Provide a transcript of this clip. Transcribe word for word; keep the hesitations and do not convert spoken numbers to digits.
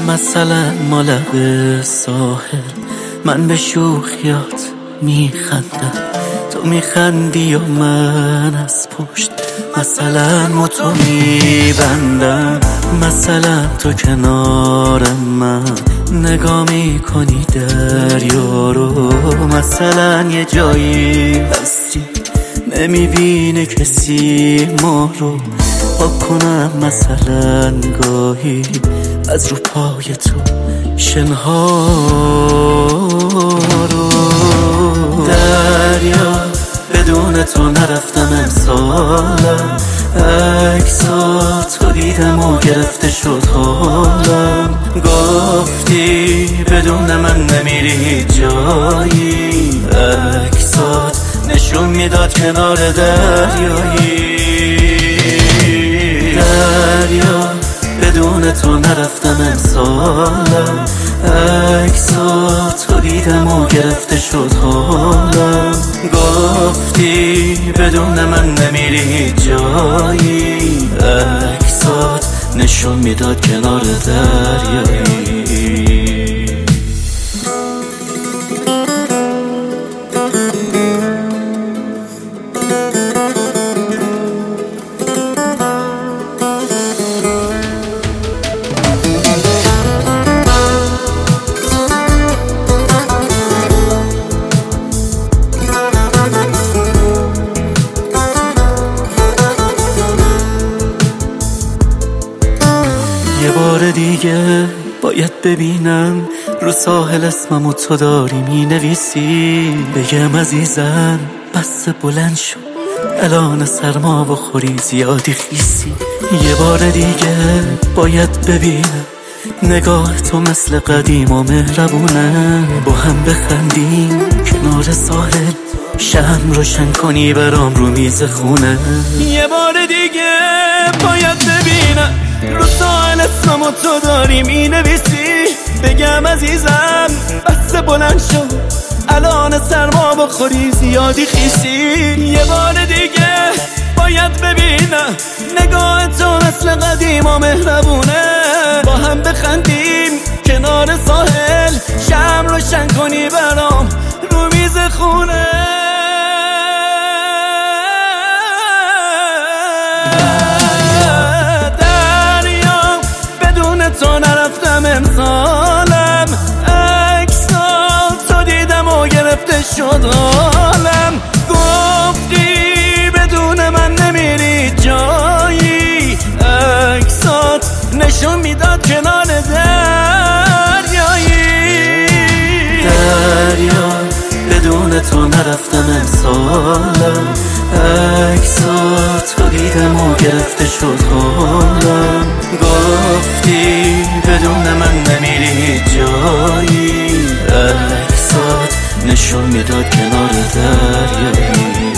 مثلا ما لب ساحل، من به شوخیات میخندم، تو میخندی و من از پشت مثلا متو میبندم. مثلا تو کنار من نگاه میکنی دریا رو، مثلا یه جایی هستی نمیبینه کسی ما رو. پاک کنم مثلا گاهی از رو پای تو شنها رو. دریا بدون تو نرفتم امسالم، عکسات رو دیدم و گرفته شد حالم. گفتی بدون من نمیری جایی، عکسات نشون میداد کنار دریایی. دریا بدون تو نرفتم امسالم، عکسات رو دیدم و گرفته شد حالم. گفتی بدون من نمیری جایی، عکسات نشون میداد کنار دریایی. یه بار دیگه باید ببینم رو ساحل اسممو تو داری می نویسی. بگم عزیزم بس بلند شو، الان سرما بخوری زیادی خیسی. یه بار دیگه باید ببینم نگاه تو مثل قدیم و مهربونه، با هم بخندیم کنار ساحل، شمع روشن کنی برام رو میز خونه. یه بار دیگه باید ببینم رو ساحل اسممو تو داری می نویسی. بگم عزیزم بس بلند شو، الان سرما بخوری زیادی خیسی. یه بار دیگه باید ببینم نگاه تو مثل قدیم و مهربونه، با هم بخندیم کنار ساحل، شمع روشن کنی برام رو میز خونه. تو نرفتم امسالم، عکسات تو دیدم و گرفته شد حالم. گفتی بدون من نمیری جایی، عکسات نشون میداد کنار دریایی. دریا بدون تو نرفتم امسالم، عکسات تو دیدم و گرفته شد حالم. گفتی بدون من نمیری جایی، عکسات نشون میداد کنار دریایی.